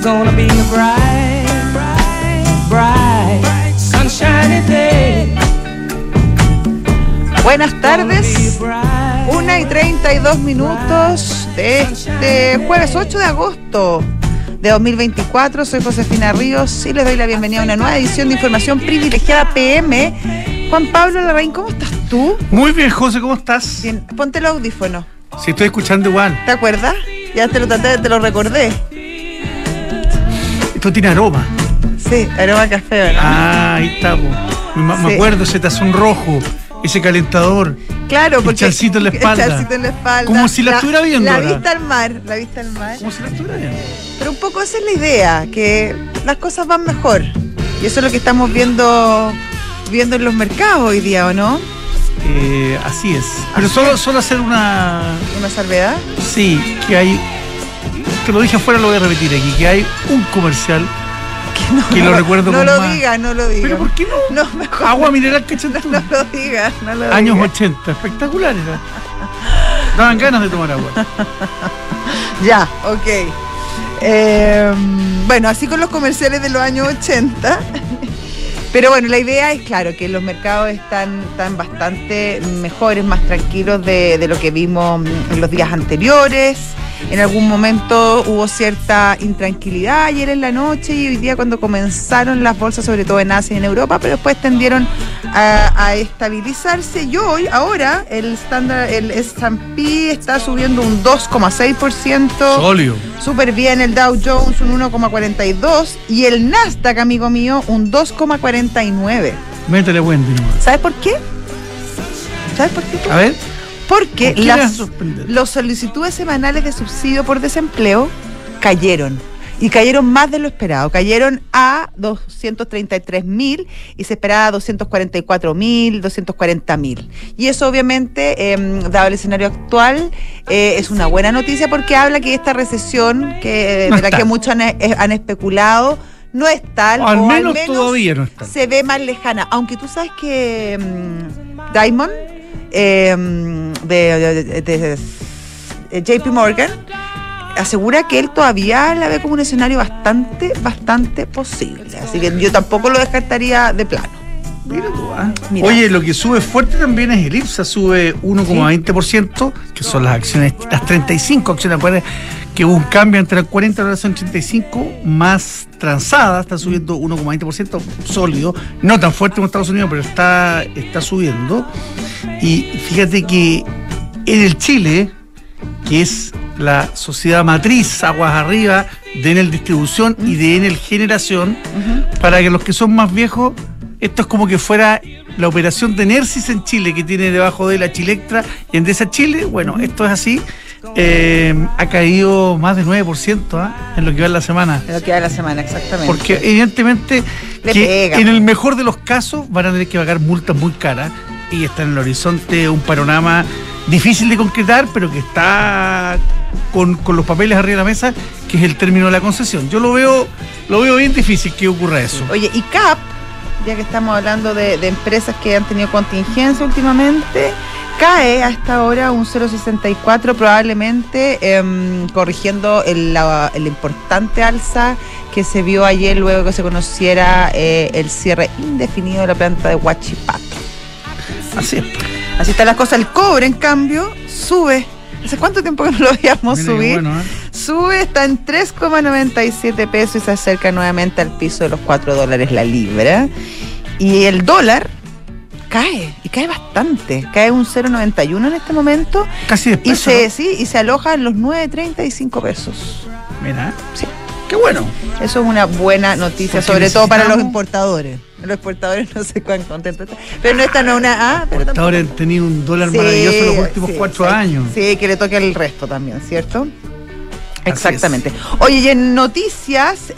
gonna be a bright, bright, bright, sunshiny day. Buenas tardes, 1:32 de este jueves 8 de agosto de 2024. Soy Josefina Ríos y les doy la bienvenida a una nueva edición de Información Privilegiada PM. Juan Pablo Larraín, ¿cómo estás tú? Muy bien, José, ¿cómo estás? Bien, ponte el audífono. Sí, estoy escuchando igual. ¿Te acuerdas? Ya te lo recordé. Esto tiene aroma. Sí, aroma a café, ¿no? Ah, ahí está, po. Me acuerdo, ese tazón rojo, ese calentador. Claro, porque el chalcito en la espalda. El chalcito en la espalda. Como si la estuviera viendo. La ahora. vista al mar, la vista al mar. Como si la estuviera viendo. Pero un poco esa es la idea, que las cosas van mejor. Y eso es lo que estamos viendo en los mercados hoy día, ¿o no? Así es. Pero solo hacer una salvedad. Sí, que hay, que lo dije afuera, lo voy a repetir aquí, que hay un comercial que lo recuerdo no con lo más. digas, no lo digas. ¿Pero por qué no? No, mejor. Agua mineral Cachantú. No lo digas, no lo Años digas. 80, espectacular era. Daban ganas de tomar agua. Ya, ok. Bueno, así con los comerciales de los años 80. Pero bueno, la idea es, claro, que los mercados están bastante mejores, más tranquilos de lo que vimos en los días anteriores. En algún momento hubo cierta intranquilidad ayer en la noche y hoy día cuando comenzaron las bolsas, sobre todo en Asia y en Europa, pero después tendieron a estabilizarse. Y hoy, ahora, el S&P está subiendo un 2,6%. Sólido. Súper bien, el Dow Jones un 1,42% y el Nasdaq, amigo mío, un 2,49%. Métele Wendy nomás. ¿Sabes por qué? ¿Sabes por qué? A ver. Porque ¿Por qué vas a sorprender? las solicitudes semanales de subsidio por desempleo cayeron. Y cayeron más de lo esperado. Cayeron a 233.000 y se esperaba 244.000, 240.000. Y eso obviamente, dado el escenario actual, es una buena noticia porque habla que esta recesión de la que muchos han especulado no es tal, al menos todavía no está. Se ve más lejana. Aunque tú sabes que Diamond de JP Morgan asegura que él todavía la ve como un escenario bastante posible. Así que yo tampoco lo descartaría de plano. Mira tú, Mira. Oye, lo que sube fuerte también es el IPSA, sube 1,20%, que son las acciones, las 35 acciones, acuérdense que hubo un cambio entre las 40 y las 35, más transadas, está subiendo 1,20%, sólido, no tan fuerte como Estados Unidos, pero está subiendo. Y fíjate que en el Chile, que es la sociedad matriz Aguas Arriba de Enel Distribución y de Enel Generación, para que los que son más viejos, esto es como que fuera la operación de Enersis en Chile, que tiene debajo de la Chilectra y Endesa Chile. Bueno, esto es así. Ha caído más del 9% en lo que va en la semana. En lo que va en la semana, exactamente. Porque evidentemente en el mejor de los casos van a tener que pagar multas muy caras y está en el horizonte un panorama difícil de concretar, pero que está con los papeles arriba de la mesa, que es el término de la concesión. Yo lo veo bien difícil que ocurra eso. Oye, y CAP, ya que estamos hablando de empresas que han tenido contingencia últimamente, cae a esta hora un 0,64, probablemente corrigiendo el importante alza que se vio ayer luego que se conociera el cierre indefinido de la planta de Huachipato. Así es. Así están las cosas. El cobre, en cambio, sube. ¿Hace cuánto tiempo que no lo veíamos subir? Bueno, Sube, está en 3,97 pesos y se acerca nuevamente al piso de los $4 la libra. Y el dólar cae, y cae bastante. Cae un 0,91 en este momento. Casi después. Y se aloja en los 9,35 pesos. Mira. Sí. Qué bueno. Eso es una buena noticia, sobre todo para los importadores. Los exportadores no sé cuán contentos están. Pero no esta no es una... Los exportadores han tenido un dólar maravilloso los últimos 4 años. Sí, que le toque el resto también, ¿cierto? Exactamente. Oye, y en noticias,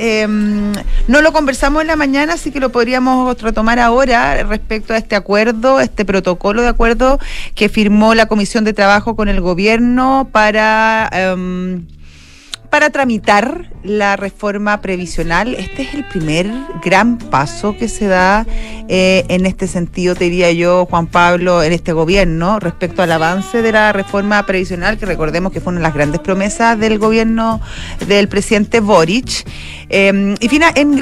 no lo conversamos en la mañana, así que lo podríamos retomar ahora respecto a este acuerdo, este protocolo de acuerdo que firmó la Comisión de Trabajo con el gobierno para para tramitar la reforma previsional. Este es el primer gran paso que se da en este sentido, te diría yo, Juan Pablo, en este gobierno, respecto al avance de la reforma previsional, que recordemos que fue una de las grandes promesas del gobierno del presidente Boric. Y en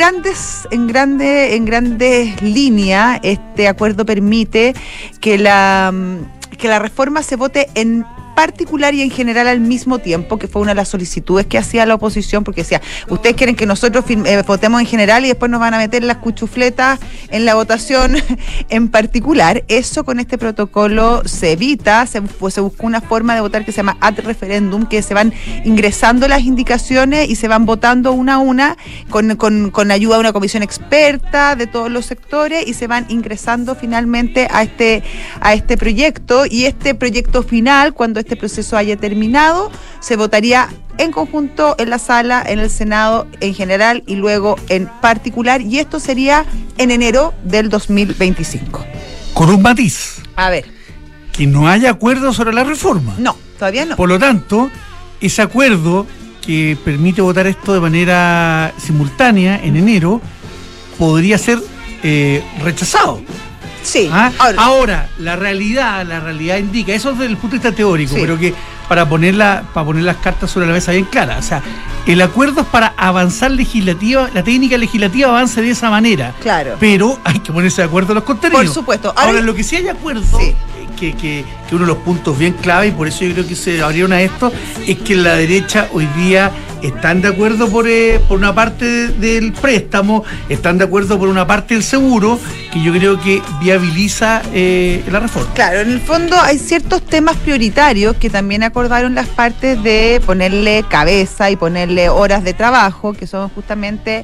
grandes líneas, este acuerdo permite que la reforma se vote en particular y en general al mismo tiempo, que fue una de las solicitudes que hacía la oposición, porque decía, ustedes quieren que nosotros votemos en general y después nos van a meter las cuchufletas en la votación en particular. Eso con este protocolo se evita, se buscó una forma de votar que se llama ad referendum, que se van ingresando las indicaciones y se van votando una a una con ayuda de una comisión experta de todos los sectores, y se van ingresando finalmente a este proyecto, y este proyecto final, cuando este proceso haya terminado, se votaría en conjunto en la sala, en el Senado en general y luego en particular, y esto sería en enero del 2025. Con un matiz. A ver. Que no haya acuerdo sobre la reforma. No, todavía no. Por lo tanto, ese acuerdo que permite votar esto de manera simultánea en enero podría ser rechazado. Sí. Ahora, la realidad indica, eso desde el punto de vista teórico, sí, pero que para poner las cartas sobre la mesa bien claras, o sea, el acuerdo es para avanzar la técnica legislativa avance de esa manera. Claro. Pero hay que ponerse de acuerdo en los contenidos. Por supuesto. Ahora, lo que sí hay acuerdo, sí, que uno de los puntos bien clave, y por eso yo creo que se abrieron a esto, es que la derecha hoy día están de acuerdo por una parte del préstamo, están de acuerdo por una parte del seguro, que yo creo que viabiliza la reforma. Claro, en el fondo hay ciertos temas prioritarios que también acordaron las partes de ponerle cabeza y ponerle horas de trabajo, que son justamente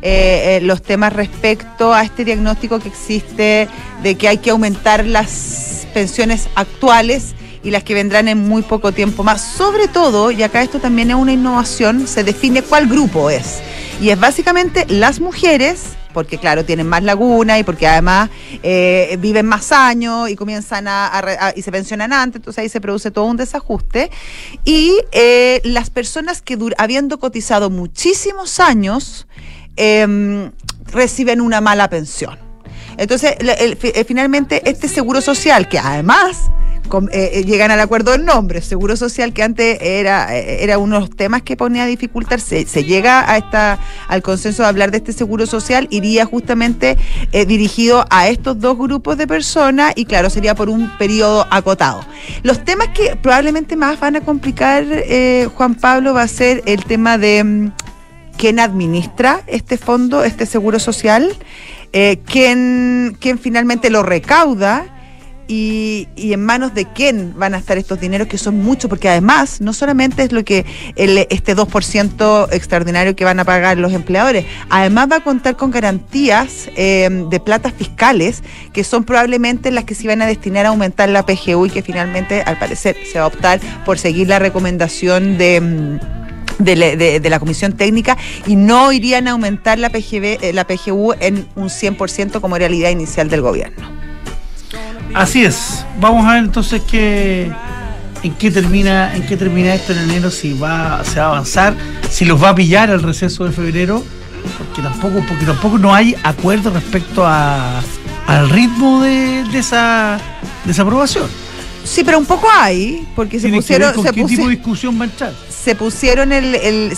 los temas respecto a este diagnóstico que existe de que hay que aumentar las pensiones actuales y las que vendrán en muy poco tiempo más. Sobre todo, y acá esto también es una innovación, se define cuál grupo es. Y es básicamente las mujeres, porque claro, tienen más laguna y porque además viven más años y comienzan y se pensionan antes, entonces ahí se produce todo un desajuste. Y las personas que habiendo cotizado muchísimos años, reciben una mala pensión. Entonces, finalmente, este seguro social, que además llegan al acuerdo del nombre, seguro social, que antes era uno de los temas que ponía a dificultar, se llega al consenso de hablar de este seguro social, iría justamente dirigido a estos dos grupos de personas, y claro, sería por un periodo acotado. Los temas que probablemente más van a complicar, Juan Pablo, va a ser el tema de quién administra este fondo, este seguro social, quién finalmente lo recauda, y en manos de quién van a estar estos dineros, que son muchos, porque además no solamente es lo que este 2% extraordinario que van a pagar los empleadores, además va a contar con garantías de platas fiscales, que son probablemente las que se van a destinar a aumentar la PGU, y que finalmente, al parecer, se va a optar por seguir la recomendación de la comisión técnica, y no irían a aumentar la PGU en un 100% como era la idea inicial del gobierno. Así es. Vamos a ver entonces en qué termina esto en enero, si se va a avanzar, si los va a pillar el receso de febrero, porque tampoco no hay acuerdo respecto al ritmo de esa aprobación. Sí, pero un poco hay, porque ¿qué tipo de discusión va a entrar? Se pusieron el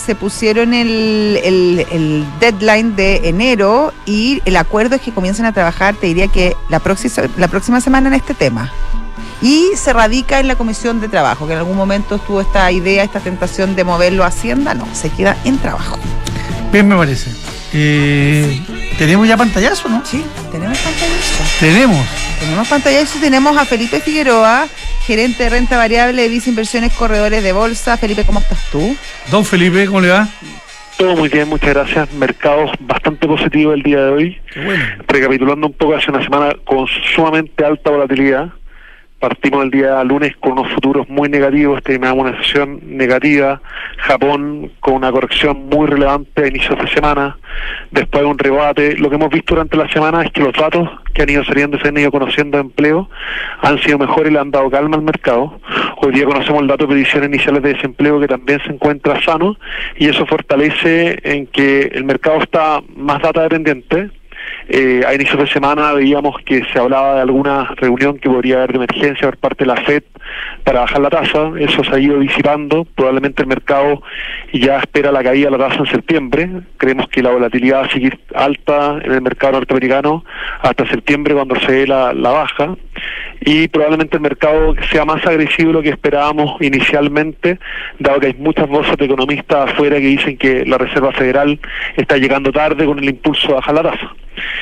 deadline de enero, y el acuerdo es que comiencen a trabajar, te diría que la próxima semana, en este tema. Y se radica en la comisión de trabajo, que en algún momento estuvo esta idea, esta tentación de moverlo a Hacienda. No, se queda en trabajo. Bien, me parece. ¿Tenemos ya pantallazo, no? Sí, tenemos pantallazo. Tenemos pantallazo, tenemos a Felipe Figueroa, gerente de renta variable de Visa Inversiones Corredores de Bolsa. Felipe, ¿cómo estás tú? Don Felipe, ¿cómo le va? Todo muy bien, muchas gracias. Mercados bastante positivos el día de hoy. Qué bueno. Recapitulando un poco, hace una semana con sumamente alta volatilidad. partimos el día lunes con unos futuros muy negativos, terminamos una sesión negativa, Japón con una corrección muy relevante a inicios de semana, después un rebate. Lo que hemos visto durante la semana es que los datos que han ido saliendo, se han ido conociendo de empleo, han sido mejores y le han dado calma al mercado. Hoy día conocemos el dato de peticiones iniciales de desempleo, que también se encuentra sano, y eso fortalece en que el mercado está más data dependiente. A inicios de semana veíamos que se hablaba de alguna reunión que podría haber de emergencia por parte de la FED para bajar la tasa. Eso se ha ido disipando. Probablemente el mercado ya espera la caída de la tasa en septiembre. Creemos que la volatilidad va a seguir alta en el mercado norteamericano hasta septiembre, cuando se dé la baja, y probablemente el mercado sea más agresivo de lo que esperábamos inicialmente, dado que hay muchas voces de economistas afuera que dicen que la Reserva Federal está llegando tarde con el impulso a bajar la tasa.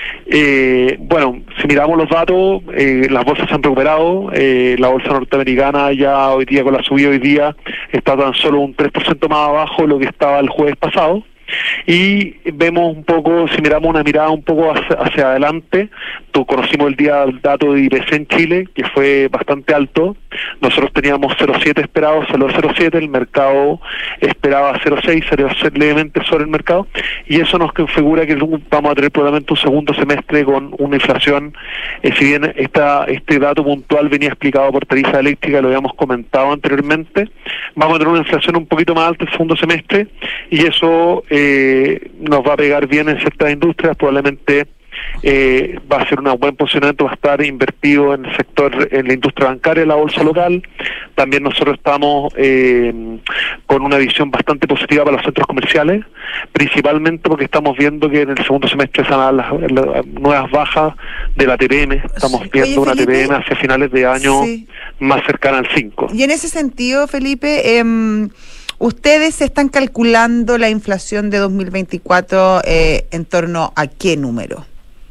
Bueno, si miramos los datos, las bolsas se han recuperado. La bolsa norteamericana ya hoy día, con la subida hoy día, está tan solo un 3% más abajo de lo que estaba el jueves pasado. Y vemos un poco, si miramos una mirada un poco hacia adelante, conocimos el día el dato de IPC en Chile, que fue bastante alto. Nosotros teníamos 0,7 esperado, salió 0,7, el mercado esperaba 0,6, salió levemente sobre el mercado, y eso nos configura que vamos a tener probablemente un segundo semestre con una inflación, si bien este dato puntual venía explicado por tarifa eléctrica, lo habíamos comentado anteriormente, vamos a tener una inflación un poquito más alta el segundo semestre, y eso nos va a pegar bien en ciertas industrias. Probablemente va a ser un buen posicionamiento, va a estar invertido en el sector, en la industria bancaria, en la bolsa local. También nosotros estamos con una visión bastante positiva para los centros comerciales, principalmente porque estamos viendo que en el segundo semestre se van las nuevas bajas de la TPM. Estamos viendo una TPM hacia finales de año más cercana al 5. Y en ese sentido, Felipe, ¿ustedes están calculando la inflación de 2024 en torno a qué número?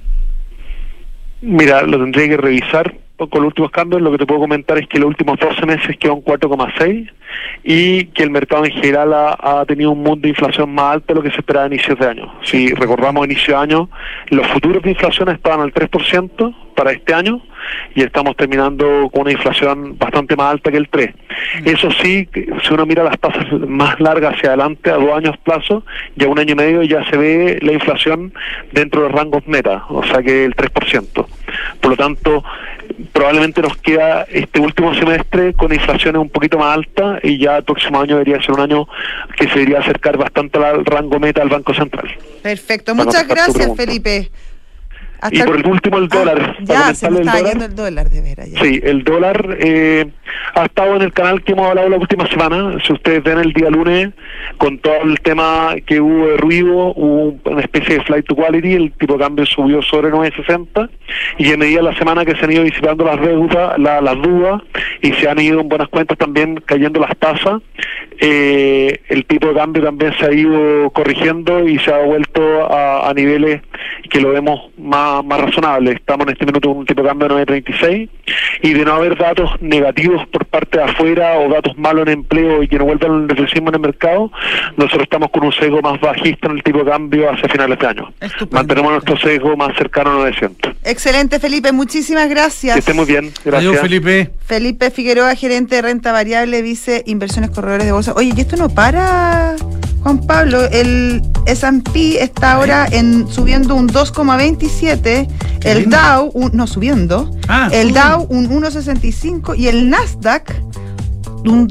Mira, lo tendría que revisar con los últimos cambios. Lo que te puedo comentar es que los últimos 12 meses quedó en 4,6 y que el mercado en general ha tenido un mundo de inflación más alto de lo que se esperaba a inicios de año. Si recordamos inicio de año, los futuros de inflación estaban al 3% para este año y estamos terminando con una inflación bastante más alta que el 3%. Eso sí, si uno mira las tasas más largas hacia adelante, a 2 años plazo, ya 1 año y medio ya se ve la inflación dentro de rangos meta, o sea que el 3%. Por lo tanto, probablemente nos queda este último semestre con inflaciones un poquito más altas y ya el próximo año debería ser un año que se debería acercar bastante al rango meta del Banco Central. Perfecto, muchas gracias, Felipe. Y por el último, el dólar. Ya, se me está yendo el dólar, de veras. Ya. Sí, el dólar ha estado en el canal que hemos hablado la última semana. Si ustedes ven el día lunes, con todo el tema que hubo de ruido, hubo una especie de flight to quality, el tipo de cambio subió sobre 9.60, y a medida de la semana que se han ido disipando las dudas, y se han ido en buenas cuentas también cayendo las tasas, el tipo de cambio también se ha ido corrigiendo y se ha vuelto a niveles que lo vemos más razonable. Estamos en este minuto con un tipo de cambio de 9.36, y de no haber datos negativos por parte de afuera o datos malos en empleo y que no vuelvan al nerviosismo en el mercado, nosotros estamos con un sesgo más bajista en el tipo de cambio hacia finales de año. Estupendo. Mantenemos nuestro sesgo más cercano a 900. Excelente, Felipe, muchísimas gracias. Que esté muy bien, gracias. Adiós, Felipe. Felipe Figueroa, gerente de renta variable, vice inversiones corredores de bolsa. Oye, y esto no para, Juan Pablo. El S&P está ahora subiendo un 2,27, el Dow el Dow un 1,65 y el Nasdaq un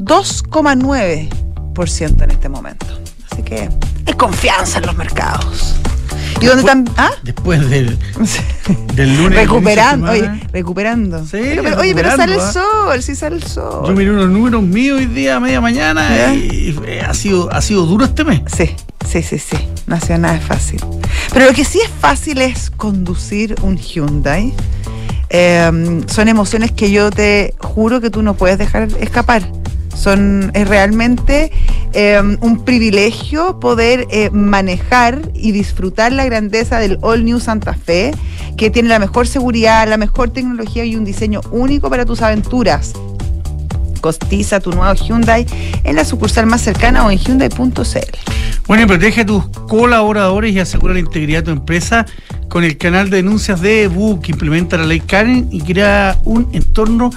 2,9% en este momento. Así que hay confianza en los mercados. ¿Y dónde están? Después del lunes. Recuperando. Sí, pero sale el sol, sí sale el sol. Yo miré unos números míos hoy día a media mañana y ha sido duro este mes. Sí. No ha sido nada fácil. Pero lo que sí es fácil es conducir un Hyundai. Son emociones que yo te juro que tú no puedes dejar escapar. Es realmente un privilegio poder manejar y disfrutar la grandeza del All New Santa Fe, que tiene la mejor seguridad, la mejor tecnología y un diseño único para tus aventuras. Cotiza tu nuevo Hyundai en la sucursal más cercana o en Hyundai.cl. Bueno, y protege a tus colaboradores y asegura la integridad de tu empresa con el canal de denuncias de EBU, que implementa la ley Karen y crea un entorno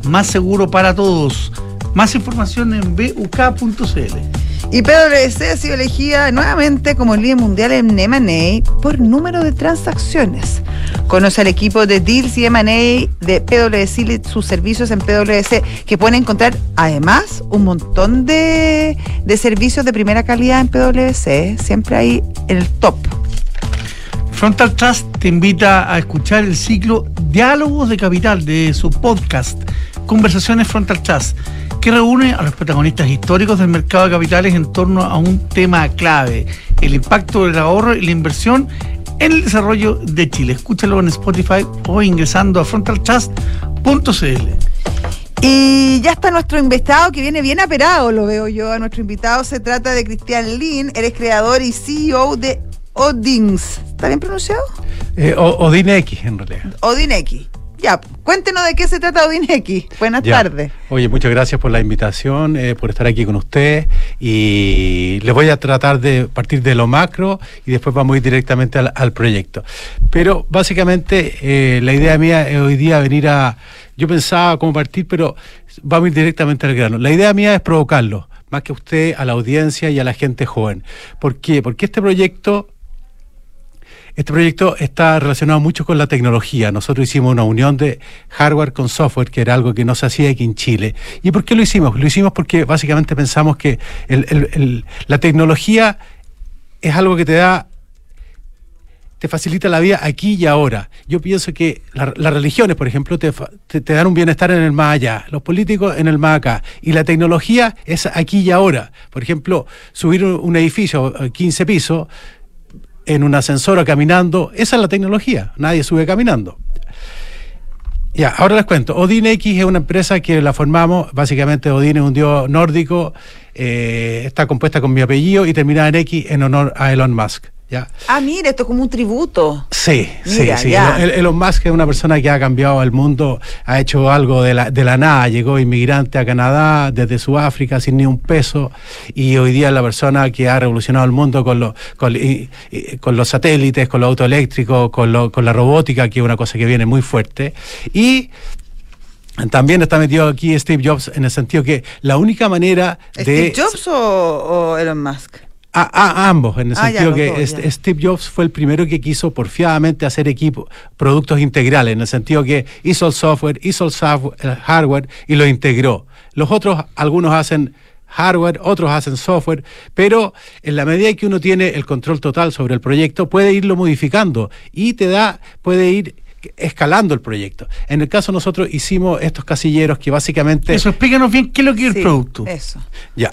más seguro para todos. Más información en buk.cl. Y PwC ha sido elegida nuevamente como líder mundial en M&A por número de transacciones. Conoce al equipo de Deals y M&A de PwC y sus servicios en PwC, que pueden encontrar además un montón de servicios de primera calidad en PwC, siempre ahí en el top. Frontal Trust te invita a escuchar el ciclo Diálogos de Capital de su podcast Conversaciones Frontal Trust, que reúne a los protagonistas históricos del mercado de capitales en torno a un tema clave: el impacto del ahorro y la inversión en el desarrollo de Chile. Escúchalo en Spotify o ingresando a frontaltrust.cl. Y ya está nuestro invitado, que viene bien aperado, lo veo yo. A nuestro invitado se trata de Cristian Lin, eres creador y CEO de Odinx. ¿Está bien pronunciado? Odinx, en realidad. Odinx. Ya, cuéntenos de qué se trata Odinx. Buenas tardes. Oye, muchas gracias por la invitación, por estar aquí con ustedes, y les voy a tratar de partir de lo macro y después vamos a ir directamente al proyecto. Pero básicamente la idea mía es hoy día venir yo pensaba cómo partir, pero vamos a ir directamente al grano. La idea mía es provocarlo, más que usted, a la audiencia y a la gente joven. ¿Por qué? Porque este proyecto está relacionado mucho con la tecnología. Nosotros hicimos una unión de hardware con software, que era algo que no se hacía aquí en Chile. ¿Y por qué lo hicimos? Lo hicimos porque básicamente pensamos que la tecnología es algo que te facilita la vida aquí y ahora. Yo pienso que las religiones, por ejemplo, te dan un bienestar en el más allá, los políticos en el más acá, y la tecnología es aquí y ahora. Por ejemplo, subir un edificio 15 pisos en un ascensor o caminando, esa es la tecnología, nadie sube caminando. Ya, ahora les cuento. Odinx es una empresa que la formamos, básicamente Odin es un dios nórdico, está compuesta con mi apellido y terminada en X en honor a Elon Musk. ¿Ya? Ah, mira, esto es como un tributo. Sí, mira, sí. Ya. Elon Musk es una persona que ha cambiado el mundo, ha hecho algo de la nada, llegó inmigrante a Canadá desde Sudáfrica sin ni un peso, y hoy día es la persona que ha revolucionado el mundo con los satélites, con los autos eléctricos, con la robótica, que es una cosa que viene muy fuerte. Y también está metido aquí Steve Jobs, en el sentido que la única manera ¿Steve Jobs o Elon Musk? Ambos, en el sentido que dos, Steve Jobs fue el primero que quiso porfiadamente hacer productos integrales, en el sentido que hizo el software, hizo el hardware y lo integró. Los otros, algunos hacen hardware, otros hacen software, pero en la medida que uno tiene el control total sobre el proyecto, puede irlo modificando y puede ir escalando el proyecto. En el caso nosotros hicimos estos casilleros que básicamente... Eso, explícanos bien qué es lo que es el producto. Eso. Ya.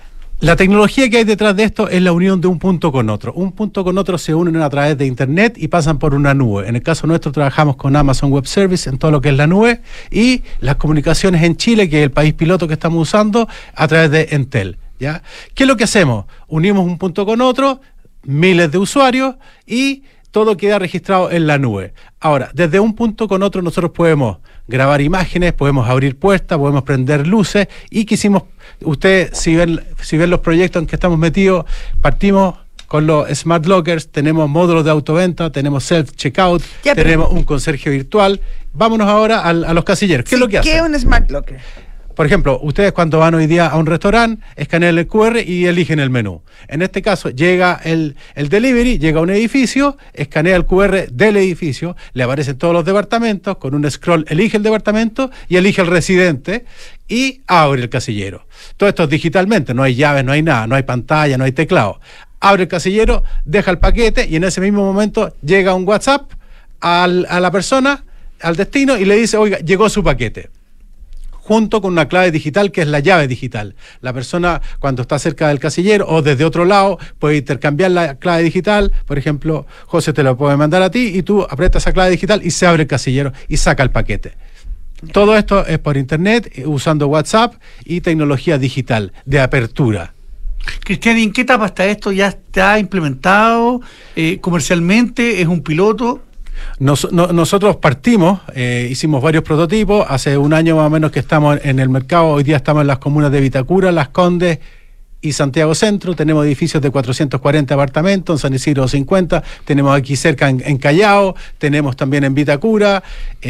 La tecnología que hay detrás de esto es la unión de un punto con otro. Un punto con otro se unen a través de Internet y pasan por una nube. En el caso nuestro trabajamos con Amazon Web Service en todo lo que es la nube, y las comunicaciones en Chile, que es el país piloto que estamos usando, a través de Entel. ¿Ya? ¿Qué es lo que hacemos? Unimos un punto con otro, miles de usuarios, y todo queda registrado en la nube. Ahora, desde un punto con otro nosotros podemos grabar imágenes, podemos abrir puertas, podemos prender luces, y quisimos, ustedes si ven los proyectos en que estamos metidos, partimos con los Smart Lockers, tenemos módulos de autoventa, tenemos self-checkout, tenemos un conserje virtual. Vámonos ahora a los casilleros. ¿Qué es lo que hacen? ¿Qué es un Smart Locker? Por ejemplo, ustedes cuando van hoy día a un restaurante, escanean el QR y eligen el menú. En este caso, llega el delivery, llega a un edificio, escanea el QR del edificio, le aparecen todos los departamentos, con un scroll elige el departamento y elige el residente y abre el casillero. Todo esto es digitalmente, no hay llaves, no hay nada, no hay pantalla, no hay teclado. Abre el casillero, deja el paquete y en ese mismo momento llega un WhatsApp a la persona, al destino, y le dice, oiga, llegó su paquete, junto con una clave digital que es la llave digital. La persona, cuando está cerca del casillero o desde otro lado, puede intercambiar la clave digital. Por ejemplo, José te lo puede mandar a ti y tú aprietas esa clave digital y se abre el casillero y saca el paquete. Todo esto es por internet, usando WhatsApp y tecnología digital de apertura. Cristian, ¿en qué etapa está esto? ¿Ya está implementado comercialmente? ¿Es un piloto? Nosotros partimos, hicimos varios prototipos, hace un año más o menos que estamos en el mercado. Hoy día estamos en las comunas de Vitacura, Las Condes y Santiago Centro, tenemos edificios de 440 apartamentos, en San Isidro 50, tenemos aquí cerca en Callao, tenemos también en Vitacura,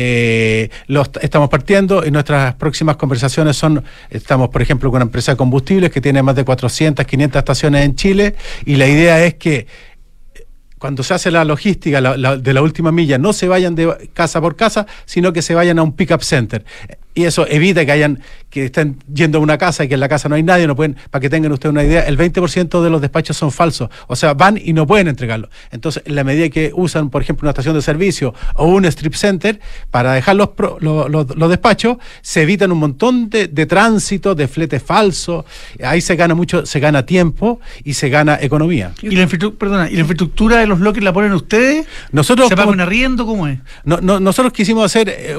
estamos partiendo, y nuestras próximas conversaciones estamos por ejemplo con una empresa de combustibles que tiene más de 400, 500 estaciones en Chile, y la idea es que cuando se hace la logística de la última milla, no se vayan de casa por casa, sino que se vayan a un pick-up center. Y eso evita que estén yendo a una casa y que en la casa no hay nadie, no pueden, para que tengan ustedes una idea, el 20% de los despachos son falsos, o sea, van y no pueden entregarlo. Entonces, en la medida que usan, por ejemplo, una estación de servicio o un strip center para dejar los despachos, se evitan un montón de tránsito, de flete falso, ahí se gana tiempo y se gana economía. ¿Y la infraestructura de los bloques la ponen ustedes? ¿Se paga un arriendo? ¿Cómo es? Nosotros quisimos hacer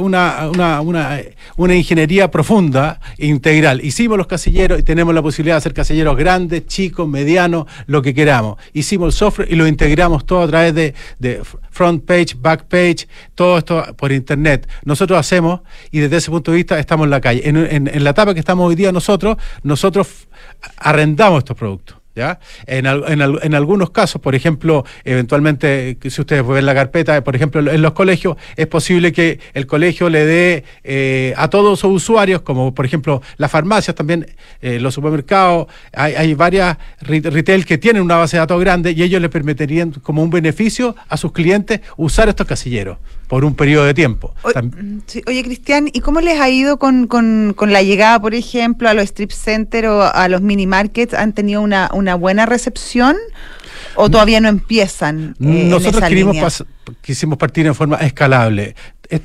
una ingeniería profunda e integral. Hicimos los casilleros y tenemos la posibilidad de hacer casilleros grandes, chicos, medianos, lo que queramos. Hicimos el software y lo integramos todo a través de front page, back page, todo esto por internet. Nosotros hacemos, y desde ese punto de vista estamos en la calle. En la etapa que estamos hoy día nosotros arrendamos estos productos. ¿Ya? En algunos casos, por ejemplo, eventualmente, si ustedes ven la carpeta, por ejemplo, en los colegios, es posible que el colegio le dé a todos sus usuarios, como por ejemplo las farmacias también, los supermercados, hay varias retail que tienen una base de datos grande y ellos les permitirían como un beneficio a sus clientes usar estos casilleros por un periodo de tiempo. Oye, Cristian, ¿y cómo les ha ido con la llegada, por ejemplo, a los strip center o a los mini markets? ¿Han tenido una buena recepción o todavía no empiezan? Nosotros quisimos partir en forma escalable.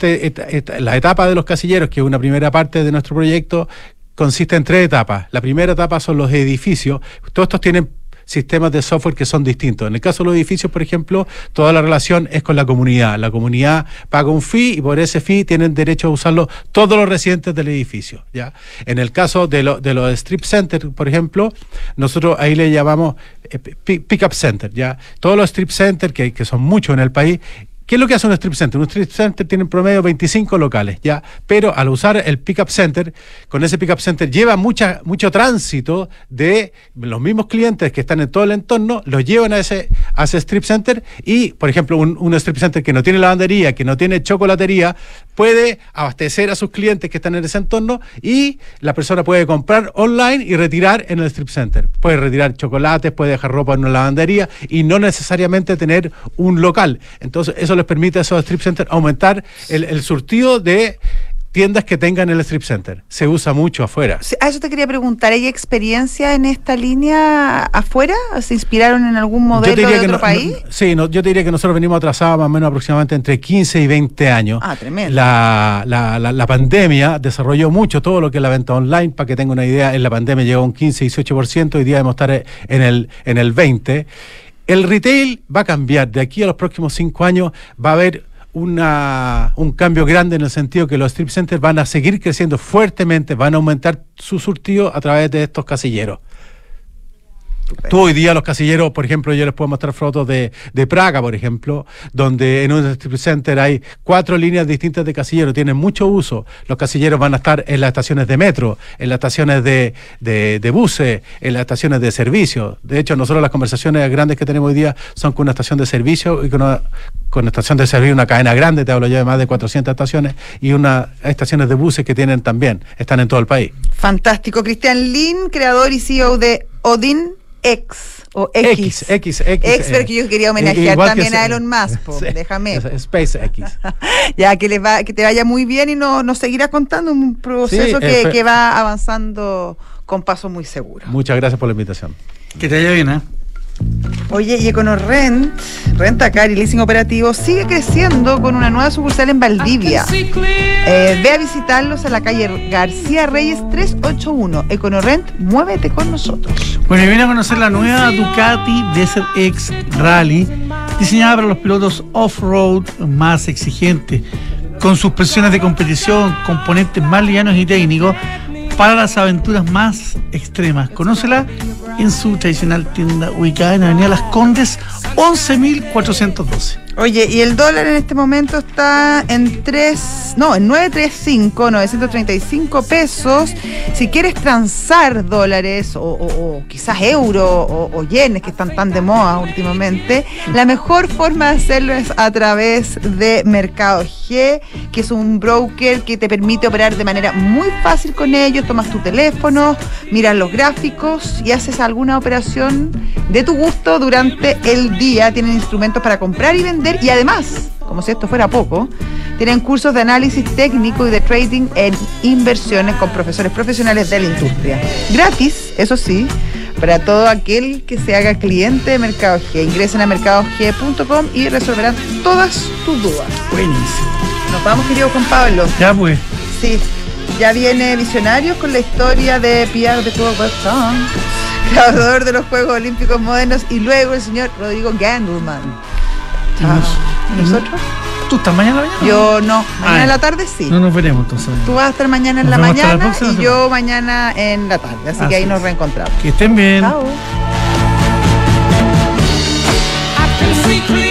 La etapa de los casilleros, que es una primera parte de nuestro proyecto, consiste en 3 etapas. La primera etapa son los edificios. Todos estos tienen sistemas de software que son distintos. En el caso de los edificios, por ejemplo, toda la relación es con la comunidad. La comunidad paga un fee y por ese fee tienen derecho a usarlo todos los residentes del edificio, ¿ya? En el caso de los strip centers, por ejemplo, nosotros ahí le llamamos pick-up center, ¿ya? Todos los strip centers, que son muchos en el país. ¿Qué es lo que hace un strip center? Un strip center tiene en promedio 25 locales, ¿ya? Pero al usar el pick-up center, con ese pick-up center lleva mucho tránsito de los mismos clientes que están en todo el entorno, los llevan a ese strip center y, por ejemplo, un strip center que no tiene lavandería, que no tiene chocolatería, puede abastecer a sus clientes que están en ese entorno y la persona puede comprar online y retirar en el strip center. Puede retirar chocolates, puede dejar ropa en una lavandería y no necesariamente tener un local. Entonces, eso les permite a esos strip centers aumentar el surtido de tiendas que tengan el strip center. Se usa mucho afuera. A eso te quería preguntar, ¿hay experiencia en esta línea afuera? ¿Se inspiraron en algún modelo de otro país? Yo te diría que nosotros venimos atrasados más o menos aproximadamente entre 15 y 20 años. Tremendo. La pandemia desarrolló mucho todo lo que es la venta online. Para que tenga una idea, en la pandemia llegó a un 15-18%, hoy día debemos estar en el 20%. El retail va a cambiar. De aquí a los próximos 5 años va a haber un cambio grande en el sentido que los strip centers van a seguir creciendo fuertemente, van a aumentar su surtido a través de estos casilleros. Tú hoy día los casilleros, por ejemplo, yo les puedo mostrar fotos de Praga, por ejemplo, donde en un strip center hay 4 líneas distintas de casilleros, tienen mucho uso. Los casilleros van a estar en las estaciones de metro, en las estaciones de buses, en las estaciones de servicio. De hecho, nosotros las conversaciones grandes que tenemos hoy día son con una estación de servicio y con una estación de servicio, una cadena grande, te hablo yo de más de 400 estaciones, y unas estaciones de buses que tienen también, están en todo el país. Fantástico. Cristian Lin, creador y CEO de Odin X o X, pero que yo quería homenajear también a Elon Musk, sí, déjame. SpaceX. Ya, que te vaya muy bien y nos seguirás contando un proceso que va avanzando con paso muy seguro. Muchas gracias por la invitación. Que te vaya bien, ¿eh? Oye, y EconoRent, Rentacar y Leasing Operativo sigue creciendo con una nueva sucursal en Valdivia. Ve a visitarlos a la calle García Reyes 381. EconoRent, muévete con nosotros. Bueno, y viene a conocer la nueva Ducati Desert X Rally, diseñada para los pilotos off-road más exigentes, con suspensiones de competición, componentes más livianos y técnicos, para las aventuras más extremas. Conócela en su tradicional tienda ubicada en Avenida Las Condes 11.412. Oye, y el dólar en este momento está en 935 pesos. Si quieres transar dólares o quizás euros o yenes que están tan de moda últimamente, la mejor forma de hacerlo es a través de Mercado G, que es un broker que te permite operar de manera muy fácil con ellos. Tomas tu teléfono, miras los gráficos y haces alguna operación de tu gusto durante el día. Tienen instrumentos para comprar y vender y además, como si esto fuera poco, tienen cursos de análisis técnico y de trading en inversiones con profesores profesionales de la industria. Gratis, eso sí, para todo aquel que se haga cliente de Mercado G. Ingresen a mercadog.com y resolverán todas tus dudas. Buenísimo. Nos vamos, querido Juan Pablo. Ya pues. Sí, ya viene Visionarios con la historia de Pierre de Coubertin, creador de los Juegos Olímpicos Modernos, y luego el señor Rodrigo Gandelman. ¿Y nosotros? ¿Tú estás mañana en la mañana? Yo no, mañana en la tarde sí. No nos veremos entonces. Tú vas a estar mañana en la mañana y yo mañana en la tarde, así que ahí nos reencontramos. Que estén bien. Chao.